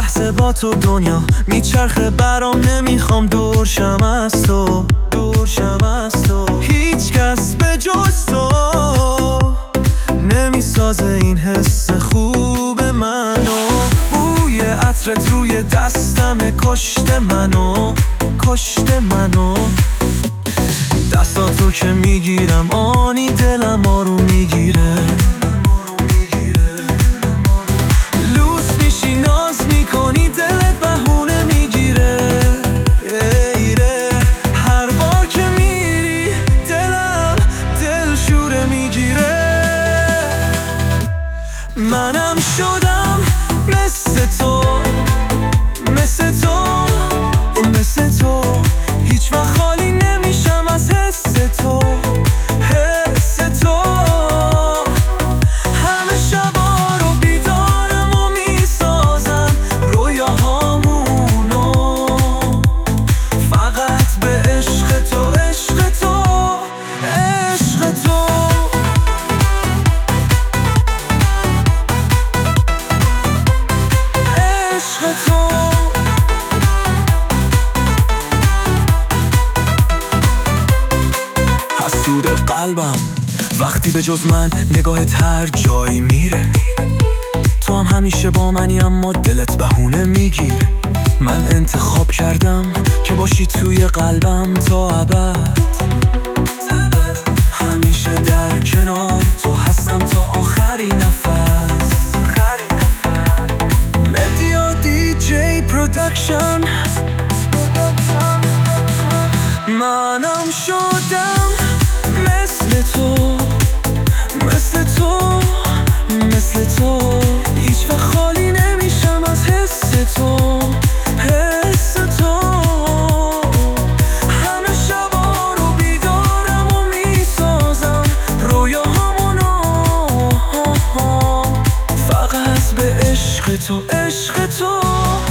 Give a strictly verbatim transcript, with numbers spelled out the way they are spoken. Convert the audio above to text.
لحظه با تو دنیا میچرخه برام، نمیخوام دور شم از تو، دور شم از تو. هیچ کس به جز تو نمیسازه این حس خوب منو. بوی عطرت روی دستم کشت منو، کشت منو. دستاتو که میگیرم آنی دلم آروم میگیره. لوس میشی ناز میکنی دلت بهونه میگیره. هر بار که میری دلم دل شوره میگیره. منم شدم مثل تو، مثل تو، مثل تو. هیچ وقت خالی نمیشم از حس تو، حس تو. همه شبا رو بیدارم و میسازم رویاهامونو. فقط به عشق تو، عشق تو، عشق تو. عشق تو. حسود قلبم وقتی به جز من نگاهت هر جایی میره. تو هم همیشه با منی اما دلت بهونه میگیره. من انتخاب کردم که باشی توی قلبم تا ابد. همیشه در کنار تو هستم تا آخرین نفس. مدیا دی جی پرودکشن. منم شدم مثل تو، مثل تو، مثل تو. هیچ وقت خالی نمیشم از حس تو، حس تو. همه شبا رو بیدارم و میسازم رویاهامونو. فقط به عشق تو، عشق تو.